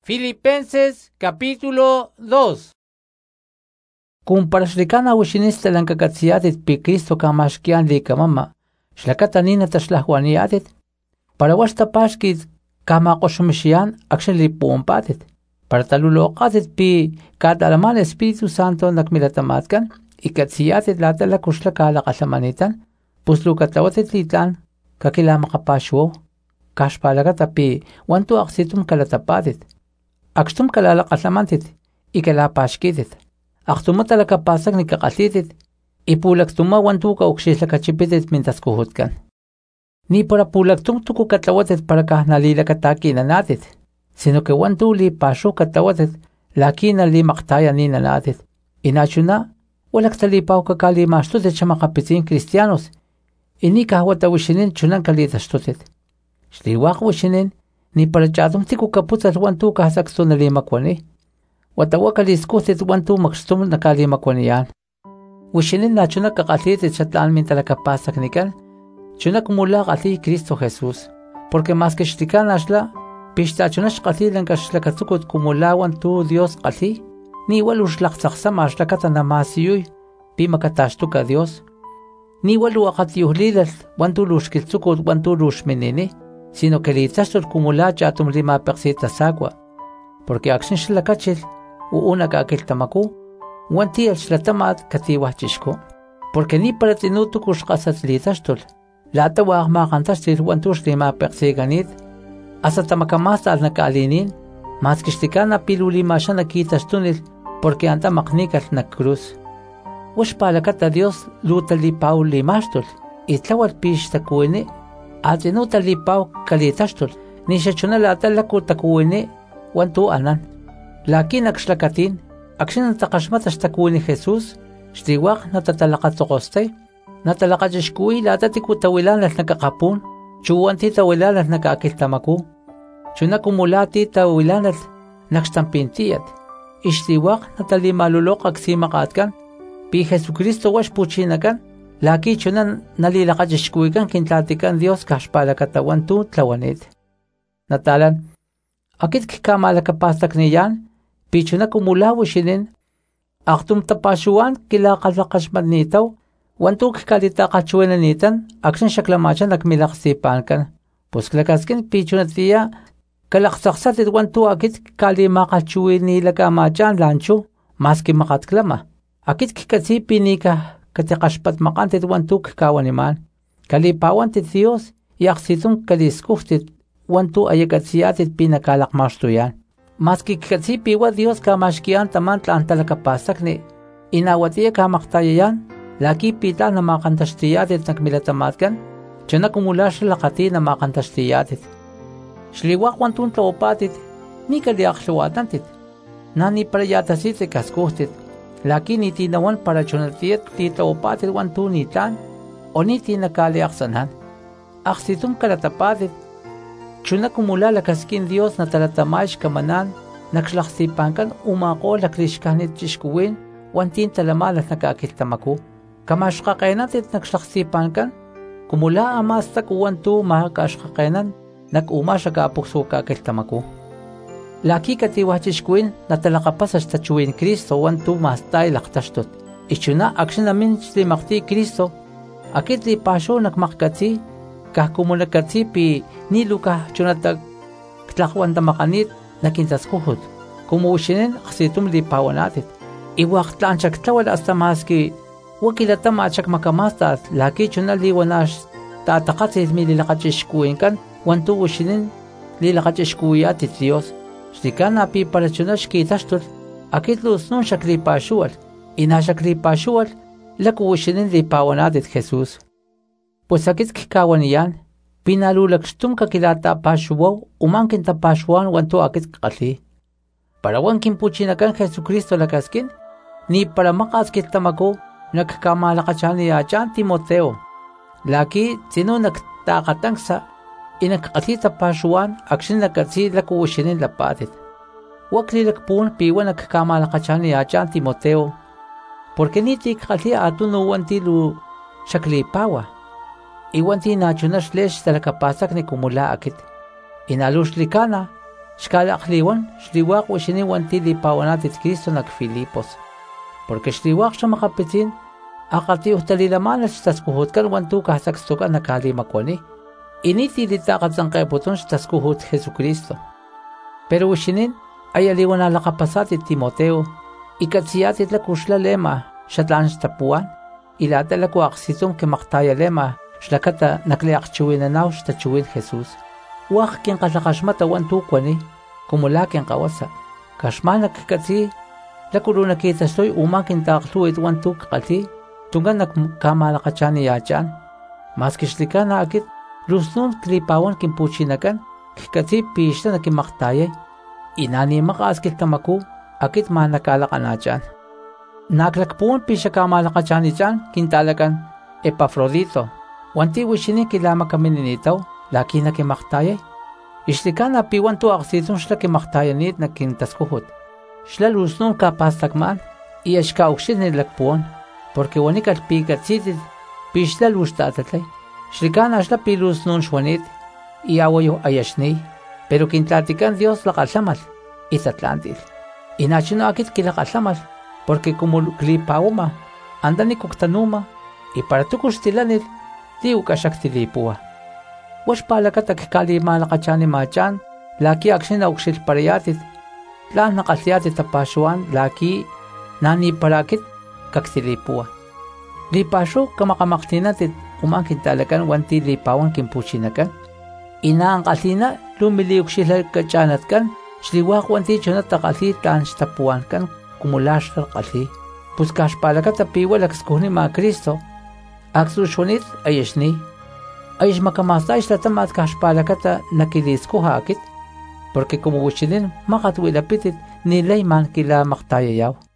Filipenses capítulo 2. Kumparashlikana wishinis talankakatsiatit pi Cristo kamashkian likamama, shlakatanina tashlahwaniatit, para wastapashkit kamaqoshmishian akshelipumpatit, para taluloqatit pi katalaman Espíritu Santo nakmilatamatkan, ikatsiatit latalakushlakalaqalamanitan, puslukatlawatit litlan, kakilamakapashwo, kashpalagata pi wantu aqsitum kalatapatit, Akstum kalalaqalamantit, ikalapashkitit. Aktumatalakapasak nikaqalitit, ipulaktuma wantu kaukshislakachipitit mintaskuhutkan. Ni para pulaktum tukukatlawatit para kahnalilakatakinanatit, sino que wantu li pashu katlawatit, lakina li maqtaya ninanatit. Inachuna, walaktalipaw kakalimastutit chamakapitzin cristianos, inikahwatawishinin chunan kalitashtutit. Shliwaq wishinin, ni para chatum tiku kaputzat wantu kahsakstu nalimakwani. Watawakaliskuhtit wantu makstum nakalimakwaniyan. Wishinin na chuna kakalitit chatlaan mintalakapasak nikan, chuna kumula qali Cristo Jesús. Porque más que shtikan ashla, pishtachunash qali lankashlakatsukut kumula wantu Dios qali, ni walu shlaqtsaksama ashlakata namasiyuy, pimakatashtuka Dios. Ni walu aqatiyuhlilal wantu lushkiltsukut wantu lushminini, sino que litzashtul kumulacha atum lima peqsitasagua, porque akshin shlakachil una kakiltamaku, wantiel shlatamat katiwachishko, porque ni para tinutu kushqasat litzashtul, latawa maqantashtil wantush lima peqsiganit, hasta tamakamasta al nakalinin, mas kishtikana pilulimasha nakitashtunil, porque anta maqnikal nakruz. Wash palakata Dios lutali paul limashtul, itlawal pish takuini, Atinu talipaw kalitashtul, ni shachuna latalaku takuwini, wantu anan. Lakin akshlakatin, akshin takashmatash takuwini Jesús, shtiwaq natatalakatokostay, natalakachishkuy latatiku tawilanas nakakapun, chuwanti tawilanas nakakiltamaku, chunakumulati tawilanas nakstampintiyat, ishtiwaq natalimalulok aksimakatkan, pi Jesucristo wash puchinakan, Laki chunan nalilakachishkuikan kintlatikan Dios kashpalakatawan tu tlawanit. Natalan, akit kikamalakapasak niyan, pichuna kumulawishinin, aktum tapashuan kilaqalakashmatnitaw, wantu kikalitakachwenanitan, akshin shaklamachan nakmilaksipankan. Pusklakaskin pichunatiya, kalaqsaqsatit wantu akit kalimakachwinilakaamachan lanchu, maski makatklama. Akit kikatsi pinika, Katiqashpat maqantit wantuk kawaniman, kalipawantit Dios y aqsitun kaliskuhtit wantu ayakatsiatit pinakalaqmastuyan. Maski kikatsipiwa Dios kamashkian taman tlantalakapasakni, inawatiya kamaqtayayan, laki pita namaqantashtiyatit nakmilatamatkan, chanakumulash laqati namaqantashtiyatit. Shliwaq wantun tlawapatit, ni kaliaqluatantit, nani parayatasit kaskuhtit, Laki ni tinawan para chunatiet titawapatit wantu nitan, o ni tinakaliaksanan. Aksitum kalatapatit, chunakumula lakaskin Dios na talatamash kamanan, nakslaksipankan umako lakrishkanit chishkuwin, wantin talamalas nakakiltamaku. Kamashkakainatit nakslaksipankan, kumula amastak wantu mahakashkakainan, nakumash akapukso kakiltamaku. Laki katiwachishkuin natalakapas tachuin Cristo wantu mastay laktashtot. Ichuna akshin namin limakti Cristo, akit li pasyo nakmakatsi, kahkumunakatsi pi niluka chunatag tlakwan tamakanit nakintaskuhut. Kumuushinin aksitum li pawanatit. Iwaqtlan chaktlawal hasta maski wakilatam achak makamastas laki chuna liwanash tatakatsit mililakachishkuin kan wantu ushinin lilakachishkuyatit Dios. Shtikana pi para chunash kitashtul, akit lusnun shaklipashual, inashaklipashual, lakuwishinin lipawanatit Jesús. Pues akit kikawaniyan, pinalulakstum kakilata pashuwaw, umankin tapashuan wantu akit kakali. Para wankin puchinakan Jesucristo lakaskin, ni para makaskit tamako, nagkamalakachani achan Timoteo. Laki, sino nagtakatangsa, inakakatita pashuan akshin nakatsi lakuwishinin lapatit. Wakli lakpun piwa nagkamalakachani achan Timoteo, porque niti kakati atuno wanti lu shaklipawa. Iwanti nachunash lesh talakapasak ni kumula akit. Inalushlikana, Xkalakliwan, xliwak wixini wanti lipawanat Cristo nak Filipos. Porque xliwak xamakapitzin, akatiyuh talilamanal xtaskuhutkan wantu kahsakstukan nakalimakwani. Initi litakatzanqeputun xtaskuhut Jesucristo. Pero wixinin, ayaliwan alakapasati Timoteo, ikatsiyatit lakuxla lema, xatlan xtapuan, ilata lakuaksitun kimaktaya lema, xlakata nakliakchuwinanaw xtachuwin Jesús. Wak quien kalakaxmata wantu kwani, kumula quien kawasa. Kaxmanak katsi, lakurunakitaxtoy umakin taakluit wantu kakati, tungan nakamalakachani yachan. Mas kixlikana akit, rusnun klipawan kimpuchinakan, kikatsi pishta nakimaktayay. Inani makaaskil kamaku, akit manakalakanachan. Naklakpuan pisha kamalakachani chan, kintalakan, Epafrodito. Wanti wixini kilama kamininitaw, laki nakimaktayay. Ixlikana piwantu aksitun xla kimaktayanit nakintaskuhut. Xla lusnun kapastakman, iyaxka ukxit nilakpuan, porque wanikal pikatsitit, pixla luxtatatlay. Xlikana xla pilusnun xwanit, iyawayo ayaxni, pero kintlatikan Dios lakalhamal, itatlantil. Inachino akit kilakalamal, porque como klipawama, andani kuktanuma, y para tukuxtilanil, di ukashaktilipuwa. Wash palakatak kalimalakachani machan, laki aksina ukxilparayatit, tlan nakalyatit tapashuan, laki nani parakit kaktilipuwa. Lipasho kamakamakhtinatit umankintalakan wanti lipawan kimpuchinakan. Inaangkalina lumili ukxilakachanatkan, xliwak wanti chonatakalli tlan xtapuankan kumulaxtalkalli. Pues kaxpalakata piwalakskuhni ma Cristo, aksuxwanit ayaxni. Ayax makamastay xlatamat kaxpalakata nakiliskuha akit, porque como wixinin makatwilapitit nilayman kila maktayayaw.